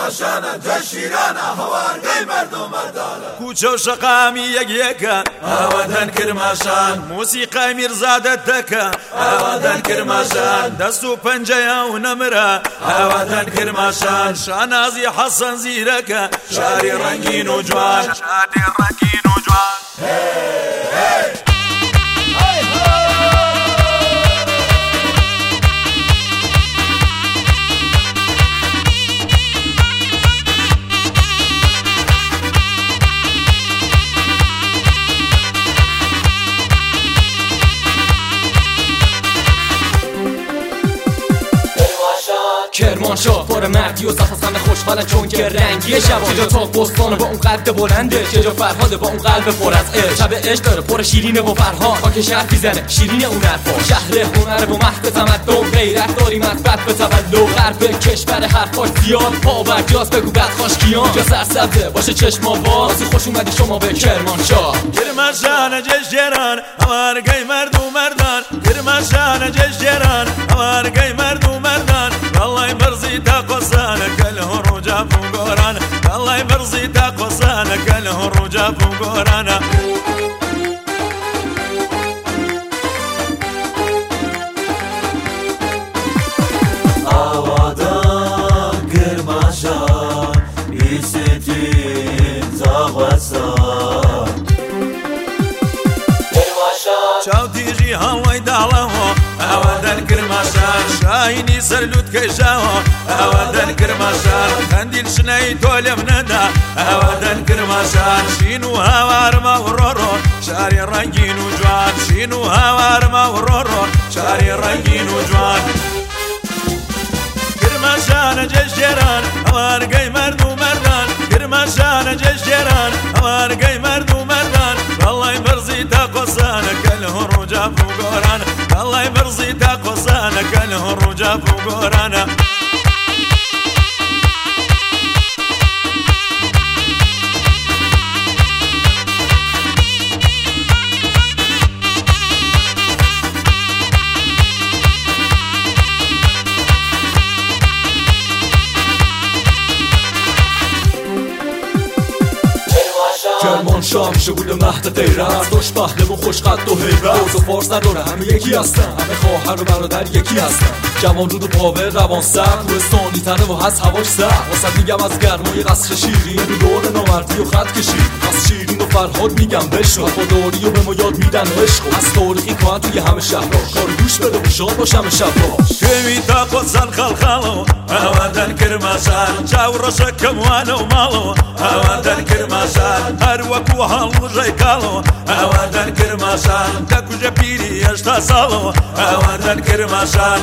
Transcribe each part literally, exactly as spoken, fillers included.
کرماشانە جەشیرانە هەوارگەی مردم مردانە کوچە و شەقامی یەکیەکە ئاوەدەن کرماشان موسیقای میرزادت دەکە ئاوەدەن کرماشان دەست و پەنجەیە و نەمرە ئاوەدەن کرماشان شانازی حەسەن زیرەکە شاری ڕەنگین و جوان شاری ڕەنگین و جوان کرمانشاه پر مردی و صف همه خوشحالن چون که رنگی شب چه جا تاق بستانه با اون قد بلنده چه جا فرهاده با اون قلب پر از عشق شب عشق داره پر شیرینه و فرهاد خاک شهر میزنه شیرین اون حرفا شهر هنر و مهد تمدن غیرت داریم از بد به تولد غرب کشور حرفاش زیاد پا برجاست بگو بد خاشکیان جا سرسبزه باشه چشما باز خوش اومدی شما به کرمانشاه کرمانشان جشیران هەوارگەی مرد و مردان کرمانشان جشیران هەوارگەی مرد و مردان والله برزي تاقصانك الهروج فوقرانا والله برزي تاقصانك الهروج فوقرانا آوادان کرماشان ایستین زاغوسان شاو تيجي هواي دعوه ئاوادەن کرماشان شاهینی سەرلووت کەژاوە ئاوادەن کرماشان هەندیل شنەی تۆ لێم نەدا ئاوادەن کرماشان شین و هاوارمە و ڕۆڕۆ شاری ڕەنگین و جوان شین و هاوارمە و ڕۆڕۆ شاری ڕەنگین و جوان کرماشانە جەژێران هەوارگەی مرد و مەردان کرماشانە جەژێران هەوارگەی مرد و مەردان والله برزي تاقصانك الهروج فوقرانا والله برزي تاقصانك الهروج فوقرانا کرمانشاه میشه بود مهد غیرت داشت پهله و خوشقد و هیبت روز و فارس نداره همه یکی هستن همه خواهر و برادر یکی هستن جوان رود و پاور روان سر کوهستانی تنه و هست هواش سر واسه میگم از گرمای قصر شیرین رو دور نامردی و خط کشید از شیرین و فرهاد میگم بشو وفاداری و به ما یاد میدن عشق از تاریخی کهن توی همه شهرها کار گوش بده و شاد باشم شبها كمي تاقصان خلخالو ئاوادەن کرماشان چاوڕەشە کەموانە و ماڵەوە ئاوادەن کرماشان هەر وەکو هەڵژەی کاڵەوە ئاوادەن کرماشان دەکوژە پیری هێشتا ساڵەوە ئاوادەن کرماشان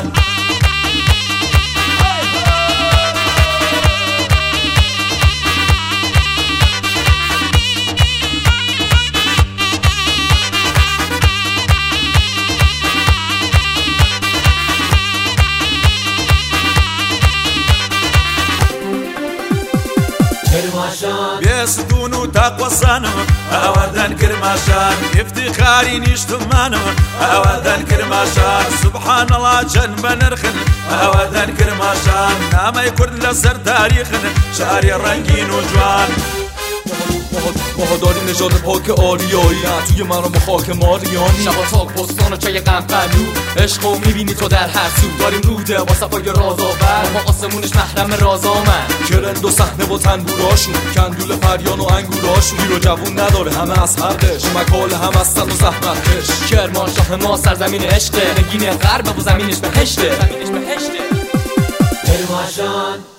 بێستون و تاقوەسانەوە ئاوادەن کرماشان افتخاری نیشتمانەوە ئاوادەن کرماشان سوبحانەڵا چەند بە نرخن ئاوادەن کرماشان نامەی کورد لەسەر تاریخن شاری ڕەنگین و جوان ماها داریم نژاد پاک آریایی توی مرام و خاک ماریانی شبا تاک پستان و چای قمقلو عشق و میبینی تو در هر سو داریم روده با صفای رازآور ما آسمونش محرم رازامن کرند و صحنه و تنبوراشون کندول فریان و انگوراشون گیر و جوون نداره همه از هر قش مکال هم هستن و زحمت کش کرمانشاه ما سرزمین عشقه نگین غرب و زمینش بهشته کرمانشاه